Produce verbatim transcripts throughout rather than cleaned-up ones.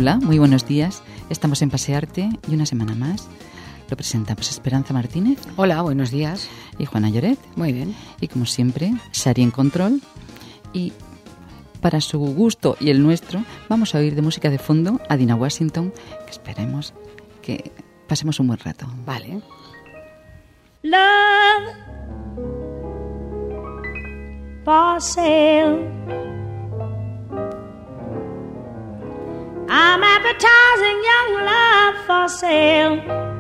Hola, muy buenos días. Estamos en Pasearte y una semana más lo presentamos Esperanza Martínez. Hola, buenos días. Y Juana Lloret. Muy bien. Y como siempre, Sari en control. Y para su gusto y el nuestro, vamos a oír de música de fondo a Dina Washington, que esperemos que pasemos un buen rato. Vale. Love for sale. I'm advertising young love for sale.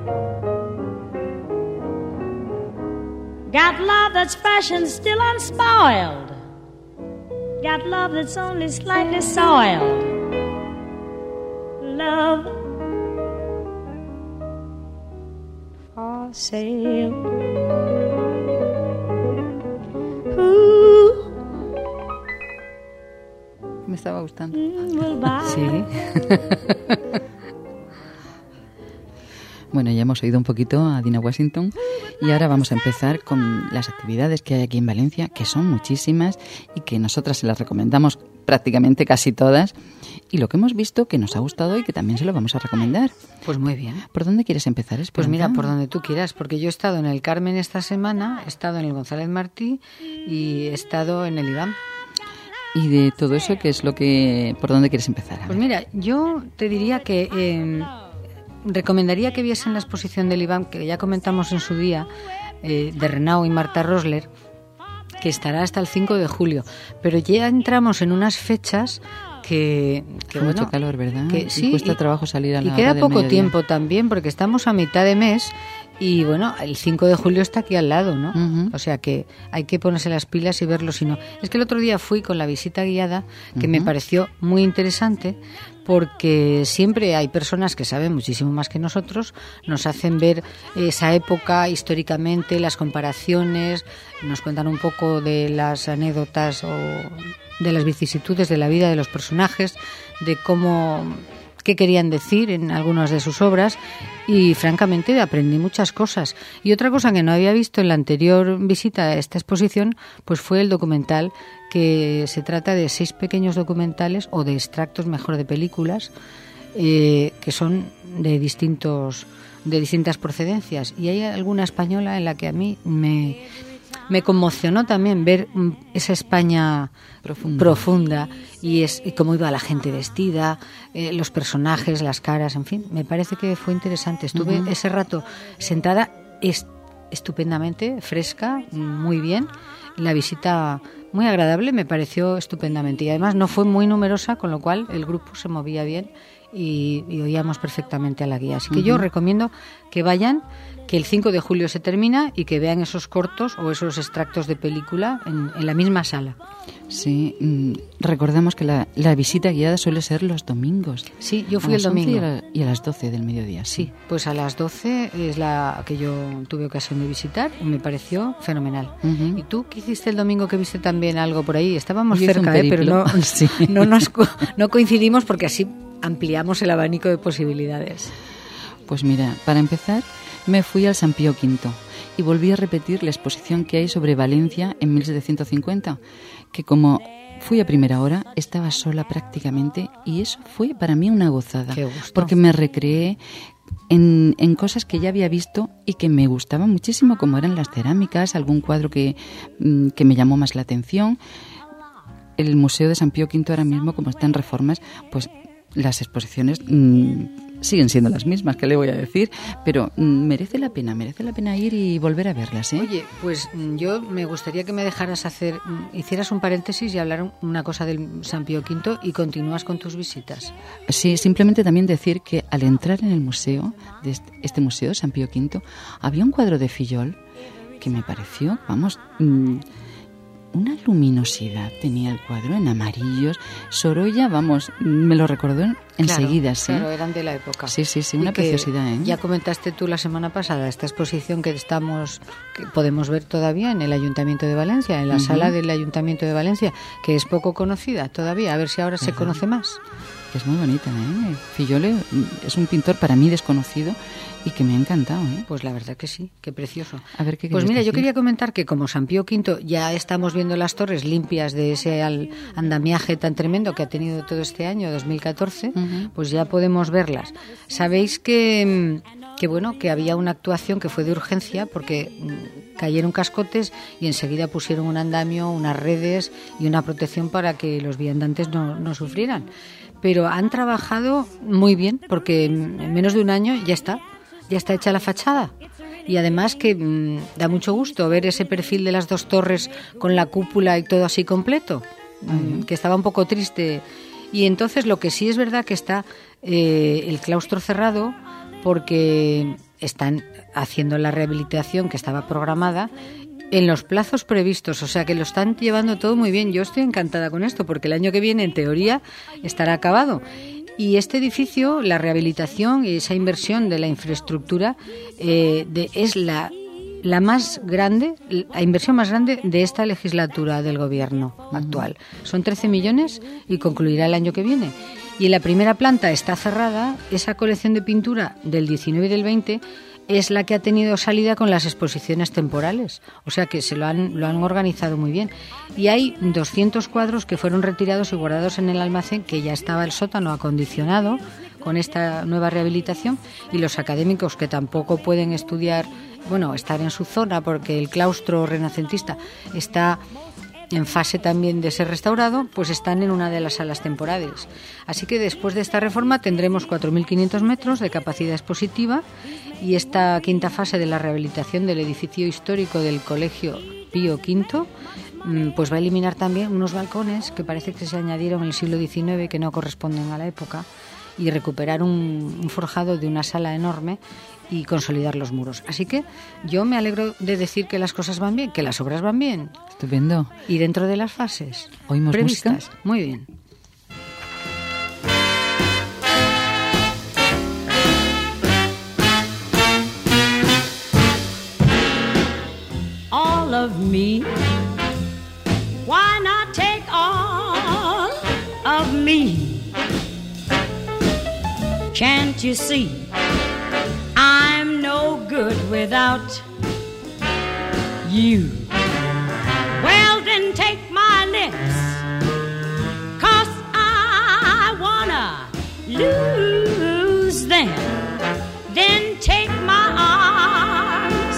Got love that's fresh and still unspoiled. Got love that's only slightly soiled. Love for sale. Ooh. Me estaba gustando. Sí. Bueno, ya hemos oído un poquito a Dina Washington y ahora vamos a empezar con las actividades que hay aquí en Valencia, que son muchísimas y que nosotras se las recomendamos prácticamente casi todas, y lo que hemos visto que nos ha gustado y que también se lo vamos a recomendar. Pues muy bien. ¿Por dónde quieres empezar, Esperanza? Pues mira, por donde tú quieras, porque yo he estado en el Carmen esta semana, he estado en el González Martí y he estado en el Iván. Y de todo eso, ¿qué es lo que, por dónde quieres empezar? Pues mira, yo te diría que eh, recomendaría que viesen la exposición del Iván, que ya comentamos en su día, eh, de Renau y Marta Rosler, que estará hasta el cinco de julio. Pero ya entramos en unas fechas que... que Mucho bueno, calor, ¿verdad? Que, y sí, cuesta y, trabajo salir a la Y queda hora del poco mediodía. tiempo también, porque estamos a mitad de mes. Y bueno, el cinco de julio está aquí al lado, ¿no? Uh-huh. O sea que hay que ponerse las pilas y verlo, si no. Es que el otro día fui con la visita guiada, que uh-huh. me pareció muy interesante, porque siempre hay personas que saben muchísimo más que nosotros, nos hacen ver esa época históricamente, las comparaciones, nos cuentan un poco de las anécdotas o de las vicisitudes de la vida de los personajes, de cómo... qué querían decir en algunas de sus obras, y francamente aprendí muchas cosas. Y otra cosa que no había visto en la anterior visita a esta exposición, pues fue el documental, que se trata de seis pequeños documentales, o de extractos mejor de películas, eh, que son de distintos de distintas procedencias. Y hay alguna española en la que a mí me... Me conmocionó también ver esa España profunda, profunda y, es, y cómo iba la gente vestida, eh, los personajes, las caras, en fin, me parece que fue interesante. Estuve uh-huh. ese rato sentada est- estupendamente, fresca, muy bien. La visita muy agradable, me pareció estupendamente. Y además no fue muy numerosa, con lo cual el grupo se movía bien y, y oíamos perfectamente a la guía. Así que uh-huh. yo recomiendo que vayan, que el cinco de julio se termina y que vean esos cortos o esos extractos de película en, en la misma sala. Sí, mmm, recordamos que la, la visita guiada suele ser los domingos. Sí, yo fui el domingo. Y a, la, y a las doce del mediodía. Sí. sí, pues a las doce es la que yo tuve ocasión de visitar y me pareció fenomenal. Uh-huh. ¿Y tú qué hiciste el domingo, que viste también algo por ahí? Estábamos yo cerca, ¿eh? Pero no, sí. no, nos, no coincidimos, porque así ampliamos el abanico de posibilidades. Pues mira, para empezar, me fui al San Pío quinto y volví a repetir la exposición que hay sobre Valencia en mil setecientos cincuenta, que como fui a primera hora estaba sola prácticamente, y eso fue para mí una gozada. Qué gusto. Porque me recreé en, en cosas que ya había visto y que me gustaban muchísimo, como eran las cerámicas, algún cuadro que, que me llamó más la atención. El Museo de San Pío quinto ahora mismo, como está en reformas, pues las exposiciones mmm, siguen siendo las mismas, ¿qué le voy a decir? Pero mmm, merece la pena, merece la pena ir y volver a verlas, ¿eh? Oye, pues yo me gustaría que me dejaras hacer, hicieras un paréntesis y hablar una cosa del San Pío quinto y continúas con tus visitas. Sí, simplemente también decir que al entrar en el museo, de este, este museo de San Pío quinto, había un cuadro de Fillol que me pareció, vamos... Mmm, una luminosidad tenía el cuadro, en amarillos. Sorolla, vamos, me lo recordó enseguida, claro, ¿sí? Claro, eran de la época. Sí, sí, sí, una y preciosidad, ¿eh? Ya comentaste tú la semana pasada esta exposición que estamos, que podemos ver todavía en el Ayuntamiento de Valencia, en la uh-huh. sala del Ayuntamiento de Valencia, que es poco conocida todavía, a ver si ahora uh-huh. se conoce más. Es muy bonita, ¿eh? Fillol es un pintor para mí desconocido y que me ha encantado, ¿eh? Pues la verdad que sí, qué precioso. A ver, ¿qué pues mira, decir? Yo quería comentar que como San Pío quinto ya estamos viendo las torres limpias de ese andamiaje tan tremendo que ha tenido todo este año, dos mil catorce, uh-huh. pues ya podemos verlas. Sabéis que, que, bueno, que había una actuación que fue de urgencia porque cayeron cascotes y enseguida pusieron un andamio, unas redes y una protección para que los viandantes no, no sufrieran. Pero han trabajado muy bien porque en menos de un año ya está, ya está hecha la fachada. Y además que mmm, da mucho gusto ver ese perfil de las dos torres con la cúpula y todo así completo, uh-huh. que estaba un poco triste. Y entonces lo que sí es verdad que está eh, el claustro cerrado porque están haciendo la rehabilitación que estaba programada en los plazos previstos, o sea que lo están llevando todo muy bien. Yo estoy encantada con esto porque el año que viene, en teoría, estará acabado. Y este edificio, la rehabilitación y esa inversión de la infraestructura eh, de, es la, la más grande, la inversión más grande de esta legislatura del gobierno actual. Son trece millones y concluirá el año que viene. Y en la primera planta está cerrada. Esa colección de pintura del diecinueve y del veinte es la que ha tenido salida con las exposiciones temporales, o sea que se lo han, lo han organizado muy bien. Y hay doscientos cuadros que fueron retirados y guardados en el almacén, que ya estaba el sótano acondicionado con esta nueva rehabilitación, y los académicos que tampoco pueden estudiar, bueno, estar en su zona porque el claustro renacentista está en fase también de ser restaurado, pues están en una de las salas temporales. Así que después de esta reforma tendremos cuatro mil quinientos metros de capacidad expositiva, y esta quinta fase de la rehabilitación del edificio histórico del Colegio Pío Quinto pues va a eliminar también unos balcones que parece que se añadieron en el siglo diecinueve que no corresponden a la época, y recuperar un, un forjado de una sala enorme y consolidar los muros. Así que yo me alegro de decir que las cosas van bien, que las obras van bien. Estupendo. Y dentro de las fases ¿Oímos previstas. Música? Muy bien. All of me, why not take all of me? Can't you see I'm no good without you? Well, then take my lips, 'cause I wanna lose them. Then take my arms,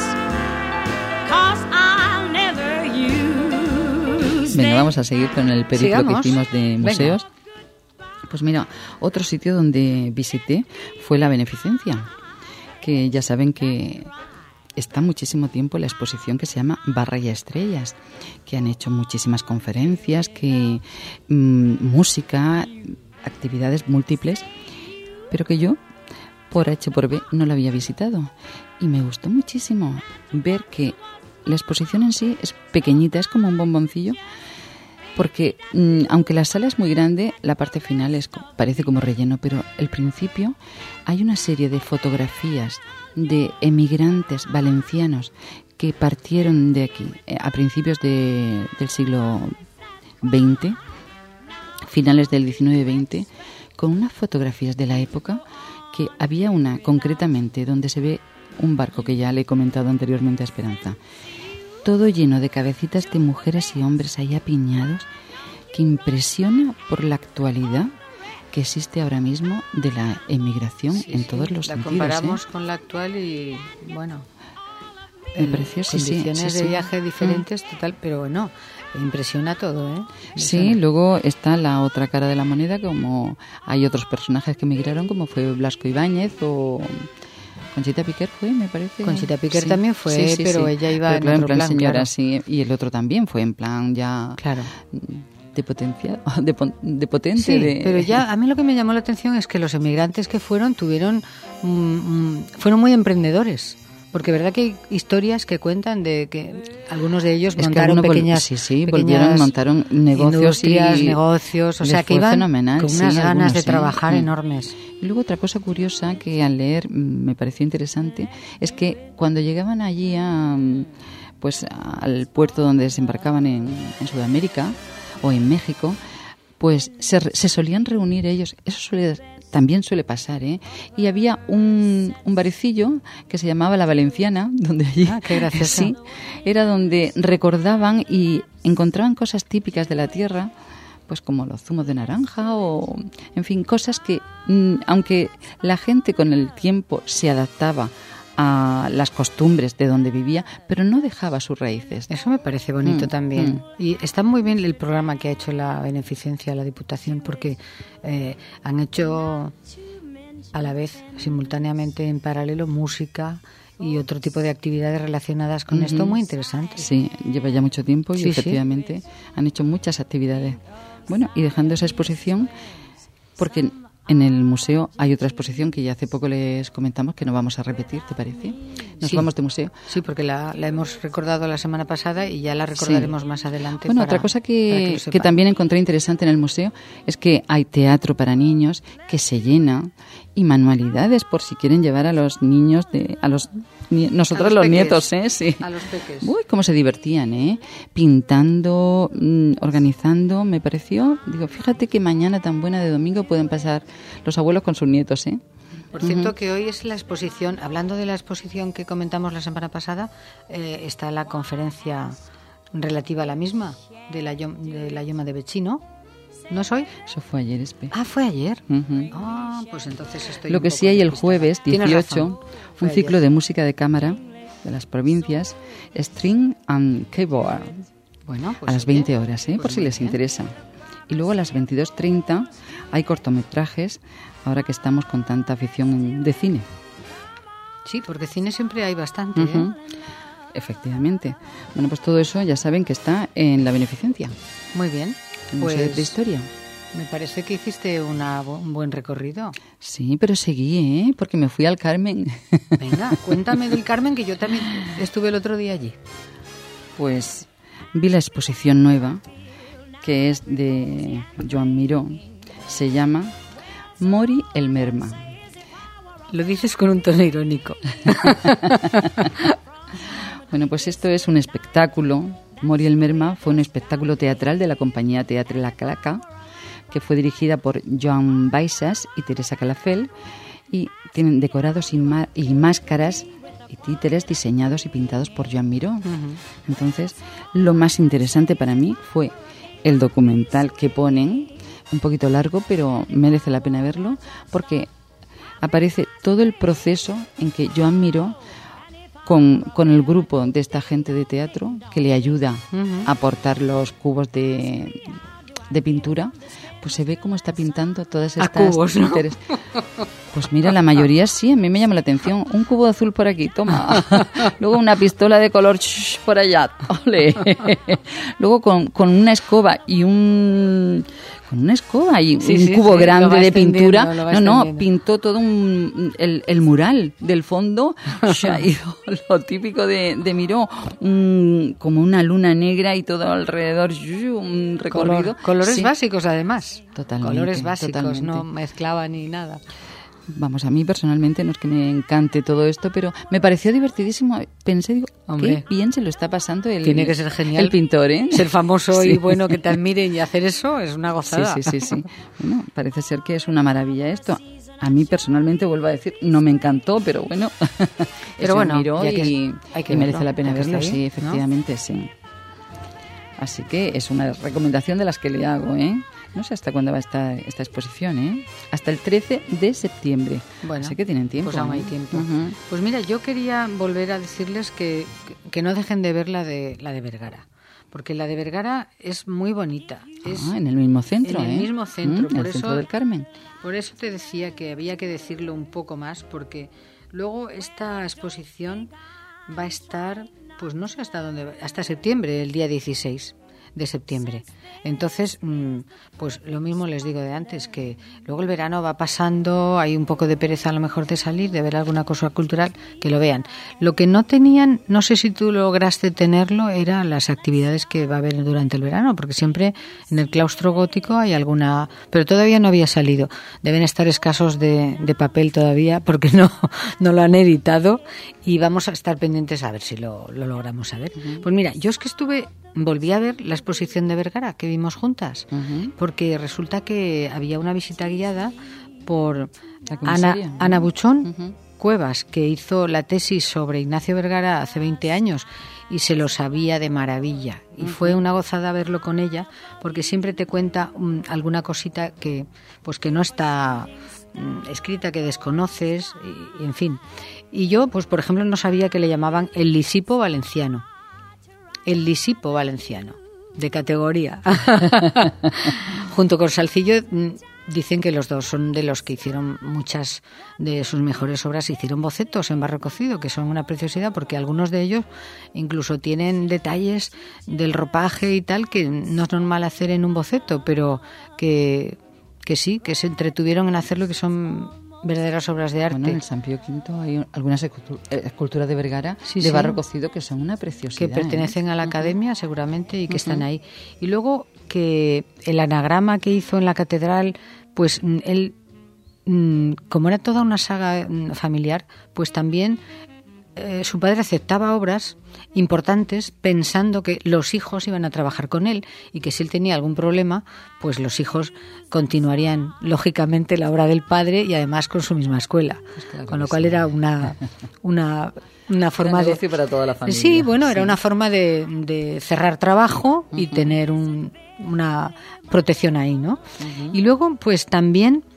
'cause I'll never use them. Venga, vamos a seguir con el periplo Sigamos. que hicimos de museos. Venga. Pues mira, otro sitio donde visité fue la Beneficencia, que ya saben que está muchísimo tiempo la exposición que se llama Barra y Estrellas, que han hecho muchísimas conferencias, que mmm, música, actividades múltiples, pero que yo, por H por B, no la había visitado. Y me gustó muchísimo ver que la exposición en sí es pequeñita, es como un bomboncillo, porque mmm, aunque la sala es muy grande, la parte final es parece como relleno, pero el principio hay una serie de fotografías de emigrantes valencianos que partieron de aquí eh, a principios de, del siglo veinte, finales del diecinueve veinte, con unas fotografías de la época, que había una concretamente donde se ve un barco que ya le he comentado anteriormente a Esperanza, todo lleno de cabecitas de mujeres y hombres ahí apiñados, que impresiona por la actualidad que existe ahora mismo de la emigración sí, en sí, todos los la sentidos. La comparamos ¿eh? con la actual y, bueno, me pareció, sí, condiciones sí, sí, de sí. viaje diferentes, mm. total, pero bueno, impresiona todo, ¿eh? Impresiona. Sí, luego está la otra cara de la moneda, como hay otros personajes que emigraron, como fue Blasco Ibáñez o Conchita Piquer fue, me parece. Conchita Piquer sí, también fue, sí, sí, pero sí. ella iba pero en claro, otro en plan, plan, señora, claro. sí, y el otro también fue en plan ya claro. de potenciado, de, de potente. Sí, de... pero ya a mí lo que me llamó la atención es que los emigrantes que fueron tuvieron mmm, fueron muy emprendedores. Porque verdad que hay historias que cuentan de que algunos de ellos es montaron pequeñas, sí, sí, pequeñas volvieron, montaron negocios y negocios, o sea que iban fenomenal, con unas sí, ganas algunos, de sí. trabajar sí. enormes. Y luego otra cosa curiosa que al leer me pareció interesante es que cuando llegaban allí a, pues al puerto donde desembarcaban en, en Sudamérica o en México, pues se, se solían reunir ellos. Eso suele también suele pasar, ¿eh? Y había un, un barecillo que se llamaba La Valenciana, donde allí, ah, qué gracioso. Sí, era donde recordaban y encontraban cosas típicas de la tierra, pues como los zumos de naranja o, en fin, cosas que, mm, aunque la gente con el tiempo se adaptaba a las costumbres de donde vivía, pero no dejaba sus raíces. Eso me parece bonito mm, también. Mm. Y está muy bien el programa que ha hecho la Beneficencia, la Diputación, porque eh, han hecho a la vez, simultáneamente, en paralelo, música y otro tipo de actividades relacionadas con uh-huh. esto muy interesantes. Sí, lleva ya mucho tiempo y sí, efectivamente sí. han hecho muchas actividades. Bueno, y dejando esa exposición, porque en el museo hay otra exposición que ya hace poco les comentamos que no vamos a repetir, ¿te parece? Nos sí. vamos de museo. Sí, porque la, la hemos recordado la semana pasada y ya la recordaremos sí. más adelante. Bueno, para, otra cosa que, que, que también encontré interesante en el museo es que hay teatro para niños que se llena y manualidades por si quieren llevar a los niños, de a los nosotros a los, los peques, nietos, ¿eh? Sí. A los peques. Uy, cómo se divertían, ¿eh? Pintando, mmm, organizando, me pareció. Digo, fíjate qué mañana tan buena de domingo pueden pasar los abuelos con sus nietos, ¿eh? Por cierto, uh-huh. que hoy es la exposición, hablando de la exposición que comentamos la semana pasada, eh, está la conferencia relativa a la misma, de la, de la Lloma de Vecino. ¿No es hoy? Eso fue ayer, Espe. Ah, ¿fue ayer? Uh-huh. Ah, pues entonces estoy Lo un que poco sí hay el despistada. jueves dieciocho, un ayer. ciclo de música de cámara de las provincias, String and Keyboard, bueno, pues a las bien. veinte horas, ¿eh? Pues por si les bien. interesa. Y luego a las veintidós treinta hay cortometrajes, ahora que estamos con tanta afición de cine. Sí, porque cine siempre hay bastante, uh-huh. ¿eh? Efectivamente. Bueno, pues todo eso ya saben que está en la Beneficencia. Muy bien. El pues, Museo de Prehistoria. Me parece que hiciste una, un buen recorrido. Sí, pero seguí, ¿eh? Porque me fui al Carmen. Venga, cuéntame del Carmen, que yo también estuve el otro día allí. Pues vi la exposición nueva, que es de Joan Miró. Se llama Mori el Merma. Lo dices con un tono irónico. Bueno, pues esto es un espectáculo. Mori el Merma fue un espectáculo teatral de la compañía Teatre La Claca, que fue dirigida por Joan Baixas y Teresa Calafell, y tienen decorados y, má- y máscaras y títeres diseñados y pintados por Joan Miró. Uh-huh. Entonces, lo más interesante para mí fue el documental que ponen, un poquito largo, pero merece la pena verlo, porque aparece todo el proceso en que Joan Miró, con, con el grupo de esta gente de teatro, que le ayuda uh-huh. a aportar los cubos de, de pintura, pues se ve cómo está pintando todas estas a cubos, ¿no? títeres. Pues mira, la mayoría sí, a mí me llama la atención. Un cubo azul por aquí, toma. Luego una pistola de color shh, por allá, ole. Luego con, con una escoba y un... Con una escoba y sí, un sí, cubo sí, grande de pintura. No, no, pintó todo un, el, el mural del fondo. Y lo, lo típico de, de Miró, un, como una luna negra y todo alrededor, un recorrido. Color, colores sí. básicos, además. Totalmente. Colores básicos, totalmente. No mezclaba ni nada. Vamos, a mí personalmente no es que me encante todo esto, pero me pareció divertidísimo. Pensé, digo, Hombre, qué bien se lo está pasando el, tiene que ser genial el pintor, ¿eh? Ser famoso sí. y bueno, que te admiren y hacer eso es una gozada. Sí, sí, sí, sí. Bueno, parece ser que es una maravilla esto. A mí personalmente, vuelvo a decir, no me encantó, pero bueno, pero bueno, miró y, hay que y merece verlo, la pena verlo, ahí, sí, efectivamente, ¿no? Sí. Así que es una recomendación de las que le hago, ¿eh? No sé hasta cuándo va a estar esta exposición, ¿eh? Hasta el trece de septiembre. Bueno, así que tienen tiempo. Pues aún ¿eh? hay tiempo. Uh-huh. Pues mira, yo quería volver a decirles que, que no dejen de ver la de la de Vergara, porque la de Vergara es muy bonita. Es ah, en el mismo centro, En ¿eh? el mismo centro. Mm, por el eso, centro del Carmen. Por eso te decía que había que decirlo un poco más, porque luego esta exposición va a estar, pues no sé hasta dónde, hasta septiembre, el día dieciséis de septiembre. Entonces, pues lo mismo les digo de antes, que luego el verano va pasando, hay un poco de pereza a lo mejor de salir, de ver alguna cosa cultural, que lo vean. Lo que no tenían, no sé si tú lograste tenerlo, eran las actividades que va a haber durante el verano, porque siempre en el claustro gótico hay alguna, pero todavía no había salido. Deben estar escasos de, de papel todavía, porque no, no lo han editado, y vamos a estar pendientes a ver si lo, lo logramos saber. Uh-huh. Pues mira, yo es que estuve, volví a ver la exposición de Vergara que vimos juntas, uh-huh. porque resulta que había una visita guiada por Ana, Ana Buchón, uh-huh. Cuevas, que hizo la tesis sobre Ignacio Vergara hace veinte años y se lo sabía de maravilla. Y uh-huh. fue una gozada verlo con ella, porque siempre te cuenta um, alguna cosita que, pues que no está um, escrita, que desconoces, y, y en fin. Y yo, pues por ejemplo, no sabía que le llamaban el Lisipo valenciano. El Lisipo valenciano, de categoría. Junto con Salcillo, dicen que los dos son de los que hicieron muchas de sus mejores obras, hicieron bocetos en barro cocido, que son una preciosidad, porque algunos de ellos incluso tienen detalles del ropaje y tal que no es normal hacer en un boceto, pero que, que sí, que se entretuvieron en hacerlo, que son verdaderas obras de arte. Bueno, en el San Pío Quinto hay algunas esculturas de Vergara sí, de sí. barro cocido que son una preciosidad. Que pertenecen ¿eh? a la academia seguramente y que uh-huh. están ahí. Y luego que el anagrama que hizo en la catedral, pues él, como era toda una saga familiar, pues también eh, su padre aceptaba obras importantes pensando que los hijos iban a trabajar con él y que si él tenía algún problema, pues los hijos continuarían lógicamente la obra del padre y además con su misma escuela. Pues claro, con lo cual sí. era una una una forma era de para toda la familia. Sí, bueno, sí. era una forma de, de cerrar trabajo y uh-huh. tener un, una protección ahí, ¿no? Uh-huh. Y luego, pues también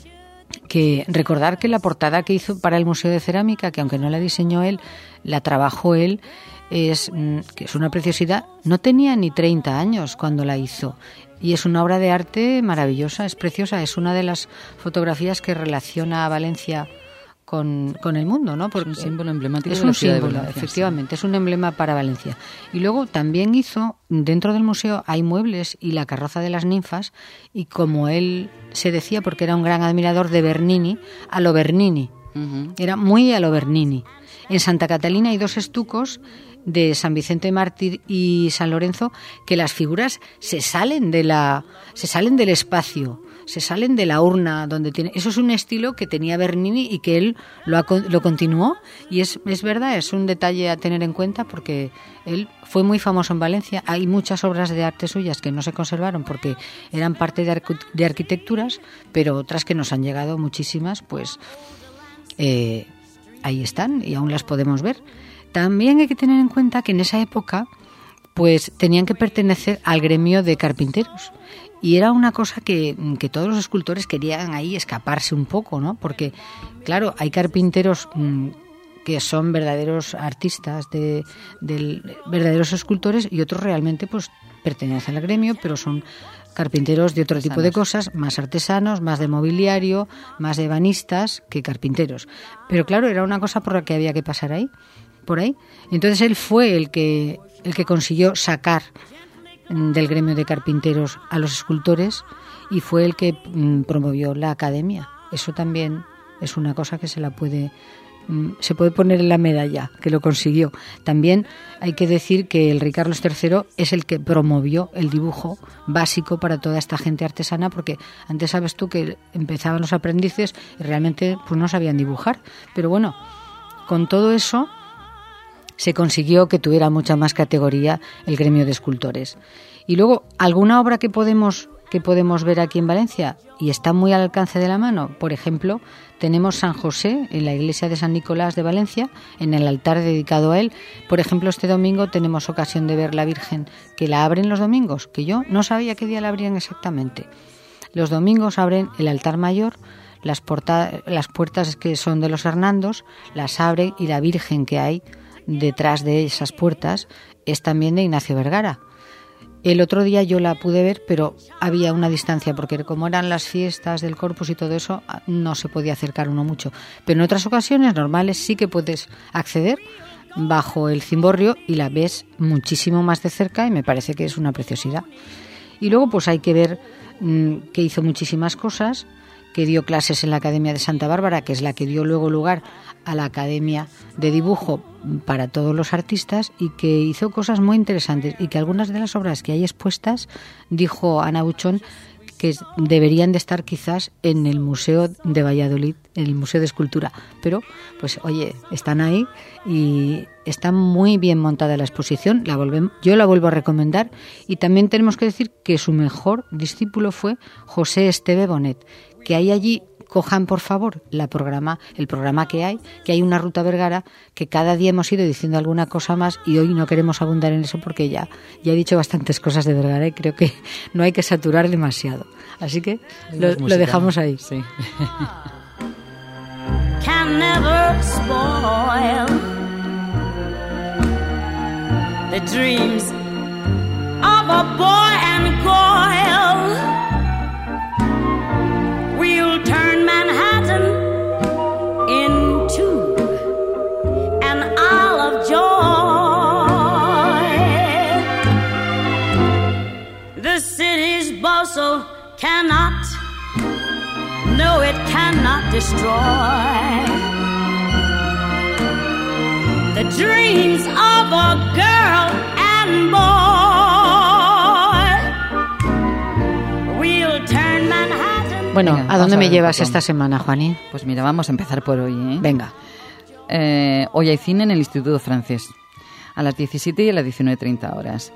que recordar que la portada que hizo para el Museo de Cerámica, que aunque no la diseñó él, la trabajó él, es que es una preciosidad. No tenía ni treinta años cuando la hizo y es una obra de arte maravillosa, es preciosa, es una de las fotografías que relaciona a Valencia con, con el mundo, ¿no? Porque es un símbolo emblemático es de la un ciudad símbolo, de Valencia, efectivamente, sí. es un emblema para Valencia. Y luego también hizo, dentro del museo hay muebles y la carroza de las ninfas, y como él se decía, porque era un gran admirador de Bernini, a lo Bernini, uh-huh. era muy a lo Bernini. En Santa Catalina hay dos estucos de San Vicente Mártir y San Lorenzo que las figuras se salen de la se salen del espacio, se salen de la urna donde tiene. Eso es un estilo que tenía Bernini y que él lo ha, lo continuó y es es verdad, es un detalle a tener en cuenta porque él fue muy famoso en Valencia. Hay muchas obras de arte suyas que no se conservaron porque eran parte de, arqu- de arquitecturas, pero otras que nos han llegado muchísimas, pues eh, ahí están y aún las podemos ver. También hay que tener en cuenta que en esa época pues tenían que pertenecer al gremio de carpinteros y era una cosa que, que todos los escultores querían ahí escaparse un poco, ¿no? Porque, claro, hay carpinteros mmm, que son verdaderos artistas, de, de verdaderos escultores y otros realmente pues pertenecen al gremio, pero son carpinteros de otro artesanos. Tipo de cosas, más artesanos, más de mobiliario, más de ebanistas que carpinteros. Pero claro, era una cosa por la que había que pasar ahí. Por ahí. Entonces él fue el que el que consiguió sacar del gremio de carpinteros a los escultores y fue el que mm, promovió la academia. Eso también es una cosa que se la puede mm, se puede poner en la medalla, que lo consiguió. También hay que decir que el rey Carlos tercero es el que promovió el dibujo básico para toda esta gente artesana, porque antes sabes tú que empezaban los aprendices y realmente pues no sabían dibujar, pero bueno, con todo eso se consiguió que tuviera mucha más categoría el gremio de escultores. Y luego, ¿alguna obra que podemos, que podemos ver aquí en Valencia? Y está muy al alcance de la mano. Por ejemplo, tenemos San José en la iglesia de San Nicolás de Valencia, en el altar dedicado a él. Por ejemplo, este domingo tenemos ocasión de ver la Virgen, que la abren los domingos, que yo no sabía qué día la abrían exactamente. Los domingos abren el altar mayor, las, porta- las puertas que son de los Hernandos, las abren y la Virgen que hay detrás de esas puertas es también de Ignacio Vergara. El otro día yo la pude ver, pero había una distancia, porque como eran las fiestas del Corpus y todo eso, no se podía acercar uno mucho. Pero en otras ocasiones normales sí que puedes acceder bajo el cimborrio y la ves muchísimo más de cerca y me parece que es una preciosidad. Y luego pues hay que ver mmm, que hizo muchísimas cosas, que dio clases en la Academia de Santa Bárbara, que es la que dio luego lugar a la Academia de Dibujo para todos los artistas, y que hizo cosas muy interesantes y que algunas de las obras que hay expuestas, dijo Ana Buchón, que deberían de estar quizás en el Museo de Valladolid, en el Museo de Escultura. Pero, pues oye, están ahí y está muy bien montada la exposición, la volvemos, yo la vuelvo a recomendar. Y también tenemos que decir que su mejor discípulo fue José Esteve Bonet, que hay allí cojan por favor la programa, el programa que hay, que hay una Ruta Vergara, que cada día hemos ido diciendo alguna cosa más y hoy no queremos abundar en eso porque ya, ya he dicho bastantes cosas de Vergara y creo que no hay que saturar demasiado. Así que lo, lo dejamos ahí. Sí. Can never spoil the dreams of a boy and girl. We'll turn Manhattan into an isle of joy. The city's bustle cannot, no, it cannot destroy the dreams of a girl and boy. We'll turn Manhattan. Bueno, Venga, ¿a dónde me a llevas esta semana, Juaní? Pues mira, vamos a empezar por hoy, ¿eh? Venga. Eh, hoy hay cine en el Instituto Francés, a las diecisiete y a las diecinueve treinta horas.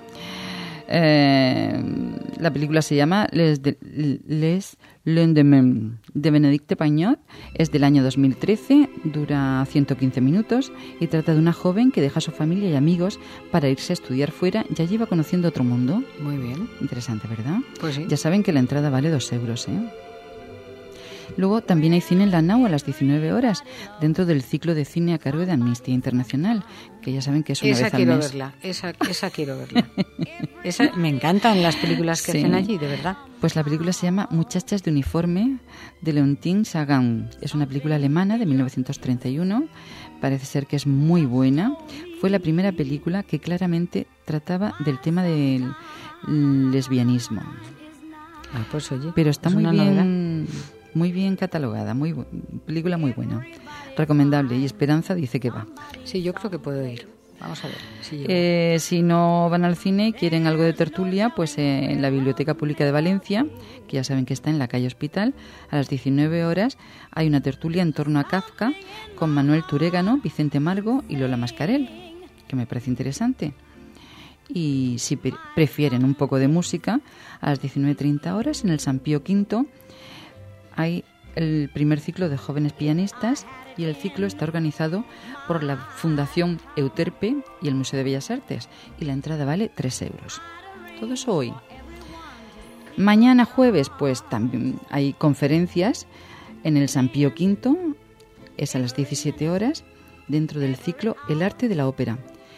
Eh, la película se llama Les, de, Les Lendemains de Bénédicte Pagnot, es del año dos mil trece, dura ciento quince minutos y trata de una joven que deja a su familia y amigos para irse a estudiar fuera y allí va conociendo otro mundo. Muy bien. Interesante, ¿verdad? Pues sí. Ya saben que la entrada vale dos euros, ¿eh? Luego también hay cine en la Nau a las diecinueve horas, dentro del ciclo de cine a cargo de Amnistía Internacional, que ya saben que es una esa vez al quiero mes. verla, esa, esa quiero verla. Esa, me encantan las películas que Sí. hacen allí, de verdad. Pues la película se llama Muchachas de uniforme, de Leontine Sagan. Es una película alemana de mil novecientos treinta y uno. Parece ser que es muy buena. Fue la primera película que claramente trataba del tema del lesbianismo. Ah, pues oye, Pero está es muy una bien, novedad. muy bien catalogada, muy bu- película muy buena, recomendable. Y Esperanza dice que va. Sí, yo creo que puedo ir. Vamos a ver. Si llego. Eh, si no van al cine y quieren algo de tertulia, pues eh, en la Biblioteca Pública de Valencia, que ya saben que está en la calle Hospital, a las diecinueve horas hay una tertulia en torno a Kafka con Manuel Turégano, Vicente Margo y Lola Mascarell, que me parece interesante. Y si pre- prefieren un poco de música, a las diecinueve treinta horas en el San Pío quinto hay el primer ciclo de jóvenes pianistas y el ciclo está organizado por la Fundación Euterpe y el Museo de Bellas Artes y la entrada vale tres euros. Todo eso hoy. Mañana jueves pues también hay conferencias en el San Pío quinto, es a las diecisiete horas, dentro del ciclo El arte de la ópera.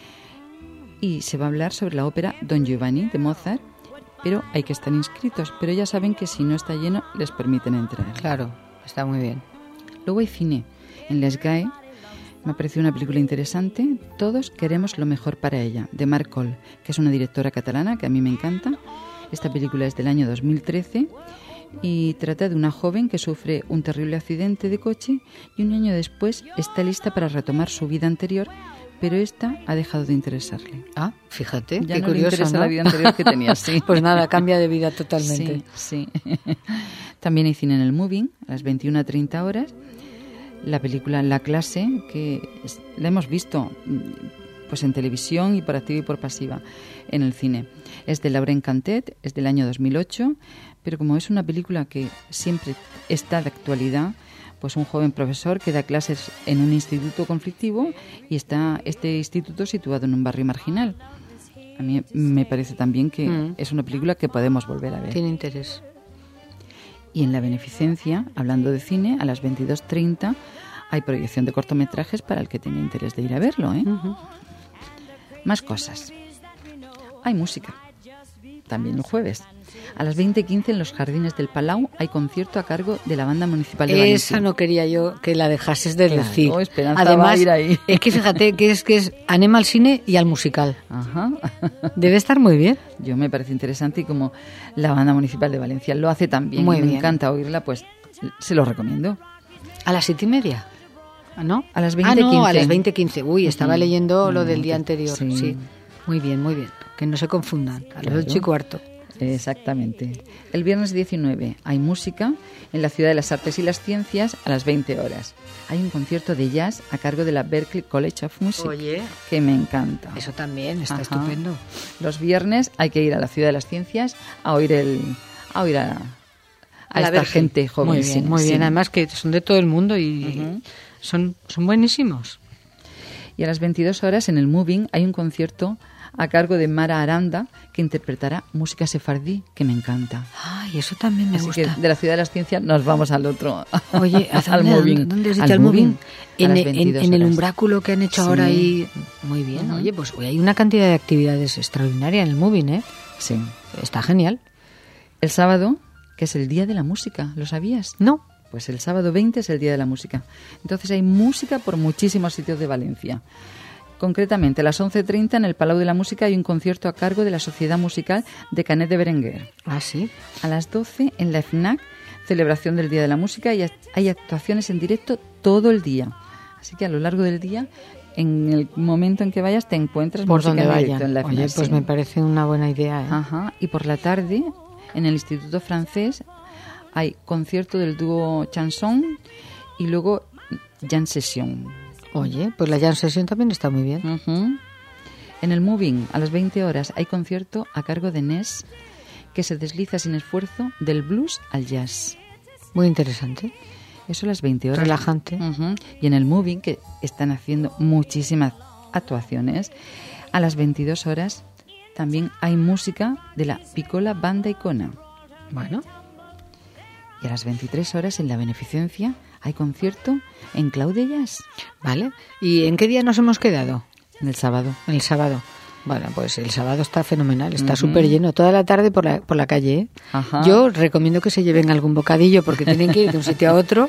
Y se va a hablar sobre la ópera Don Giovanni de Mozart, pero hay que estar inscritos, pero ya saben que si no está lleno les permiten entrar. Claro, está muy bien. Luego hay cine. En Les Gae me ha parecido una película interesante, Todos queremos lo mejor para ella, de Marc Coll, que es una directora catalana que a mí me encanta. Esta película es del año dos mil trece y trata de una joven que sufre un terrible accidente de coche y un año después está lista para retomar su vida anterior, pero esta ha dejado de interesarle. Ah, fíjate, Ya qué no le curioso, interesa ¿no? la vida anterior que tenía, sí. Pues nada, cambia de vida totalmente. Sí, sí. También hay cine en el Moving, a las veintiuna treinta horas. La película La clase, que es- la hemos visto pues en televisión y por activa y por pasiva en el cine. Es de Lauren Cantet, es del año dos mil ocho, pero como es una película que siempre está de actualidad, pues un joven profesor que da clases en un instituto conflictivo y está este instituto situado en un barrio marginal. A mí me parece también que Mm. es una película que podemos volver a ver. Tiene interés. Y en la beneficencia, hablando de cine, a las veintidós treinta hay proyección de cortometrajes para el que tenga interés de ir a verlo, ¿eh? Ujú. Más cosas. Hay música. También el jueves. A las veinte quince en los Jardines del Palau hay concierto a cargo de la Banda Municipal de Valencia. Esa no quería yo que la dejases de Claro, decir. Esperanza va Además, a ir ahí. es que fíjate que es que es anima al cine y al musical. Ajá. Debe estar muy bien. Yo me parece interesante y como la Banda Municipal de Valencia lo hace tan bien, Muy y me bien. encanta oírla, pues se lo recomiendo. ¿A las siete y media? ¿Ah, ¿No? A las Ah, veinte no, quince. a las veinte quince. Uy, estaba Ujú. leyendo lo No, del día que- anterior. sí. Sí. Muy bien, muy bien. Que no se confundan. A Claro. las ocho y cuarto. Exactamente. El viernes diecinueve hay música en la Ciudad de las Artes y las Ciencias a las veinte horas. Hay un concierto de jazz a cargo de la Berklee College of Music, Oye, que me encanta. eso también está Ajá. estupendo. Los viernes hay que ir a la Ciudad de las Ciencias a oír el a oír a, a, a esta Verge. gente joven. Muy bien, sí, muy sí. bien. Además que son de todo el mundo y uh-huh. son, son buenísimos. Y a las veintidós horas en el Moving hay un concierto a cargo de Mara Aranda, que interpretará música sefardí, que me encanta. Ay, eso también me Así gusta. Que de la Ciudad de las Ciencias nos vamos al otro. Oye, al Moving. ¿Dónde has dicho al Moving? En, en, en el horas. umbráculo que han hecho sí. ahora ahí. Muy bien. Uh-huh. Oye, pues hay una cantidad de actividades extraordinarias en el Moving, ¿eh? Sí. Está genial. El sábado, que es el Día de la Música, ¿lo sabías? No. Pues el sábado veinte es el Día de la Música. Entonces hay música por muchísimos sitios de Valencia. Concretamente, a las once treinta en el Palau de la Música hay un concierto a cargo de la Sociedad Musical de Canet de Berenguer. ¿Ah, sí? A las doce en la FNAC, celebración del Día de la Música, y hay actuaciones en directo todo el día. Así que a lo largo del día, en el momento en que vayas, te encuentras por música donde en vaya. directo en la FNAC. Oye, pues sí. me parece una buena idea, ¿eh? Ajá. Y por la tarde, en el Instituto Francés, hay concierto del dúo Chanson y luego Jam Session. Oye, pues la Jam Session también está muy bien. Uh-huh. En el Moving, a las veinte horas, hay concierto a cargo de Ness, que se desliza sin esfuerzo del blues al jazz. Muy interesante. Eso a las veinte horas. Relajante. Uh-huh. Y en el Moving, que están haciendo muchísimas actuaciones, a las veintidós horas también hay música de la Piccola Banda Icona. Bueno. Y a las veintitrés horas, en la Beneficencia, hay concierto en Clau de Jazz. Vale. ¿Y en qué día nos hemos quedado? En el sábado. En el sábado. Bueno, pues el sábado está fenomenal, está uh-huh. súper lleno, toda la tarde por la, por la calle. ¿eh? Ajá. Yo recomiendo que se lleven algún bocadillo porque tienen que ir de un sitio a otro.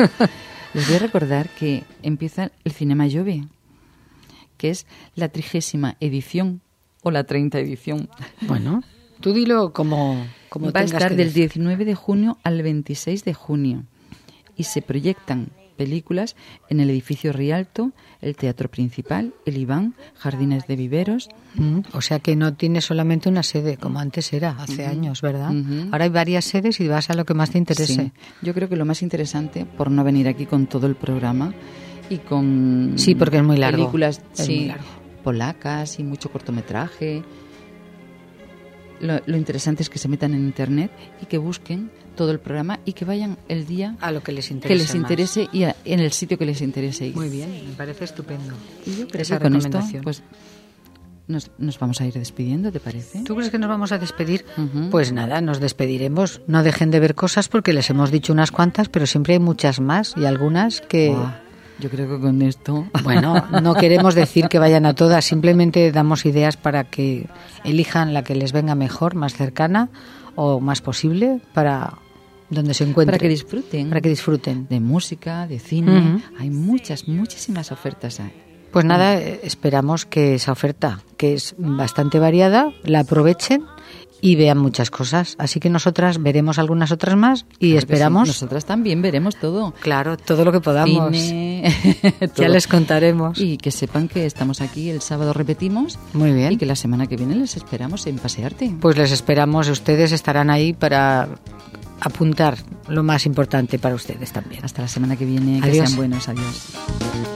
Les voy a recordar que empieza el Cinema Jove, que es la trigésima edición o la treinta edición. Bueno, tú dilo como, como Va a tengas estar que del decir. diecinueve de junio al veintiséis de junio y se proyectan películas en el edificio Rialto, el Teatro Principal, el Iván, Jardines de Viveros. Mm, o sea que no tiene solamente una sede, como antes era, hace uh-huh. años, ¿verdad? Uh-huh. Ahora hay varias sedes y vas a lo que más te interese. Sí. Yo creo que lo más interesante, por no venir aquí con todo el programa y con sí, porque es muy largo. películas es sí, muy largo. polacas y mucho cortometraje. Lo, lo interesante es que se metan en internet y que busquen todo el programa y que vayan el día a lo que les interese, que les interese y a, en el sitio que les interese ir. Muy bien, me parece estupendo. Y yo creo que con esto pues nos, nos vamos a ir despidiendo, ¿te parece? ¿Tú crees que nos vamos a despedir? Uh-huh. Pues nada, nos despediremos. No dejen de ver cosas porque les hemos dicho unas cuantas, pero siempre hay muchas más y algunas que... Wow. Yo creo que con esto... Bueno, no queremos decir que vayan a todas, simplemente damos ideas para que elijan la que les venga mejor, más cercana o más posible para donde se encuentren. Para que disfruten. Para que disfruten. De música, de cine. Uh-huh. Hay muchas, muchísimas ofertas ahí. Pues nada, esperamos que esa oferta, que es bastante variada, la aprovechen y vean muchas cosas. Así que nosotras veremos algunas otras más y claro esperamos... Sí. Nosotras también veremos todo. Claro, todo lo que podamos. Cine, ya les contaremos. Y que sepan que estamos aquí el sábado, repetimos. Muy bien. Y que la semana que viene les esperamos en Pasearte. Pues les esperamos, ustedes estarán ahí para apuntar lo más importante para ustedes también. Hasta la semana que viene, adiós. Que sean buenos, adiós.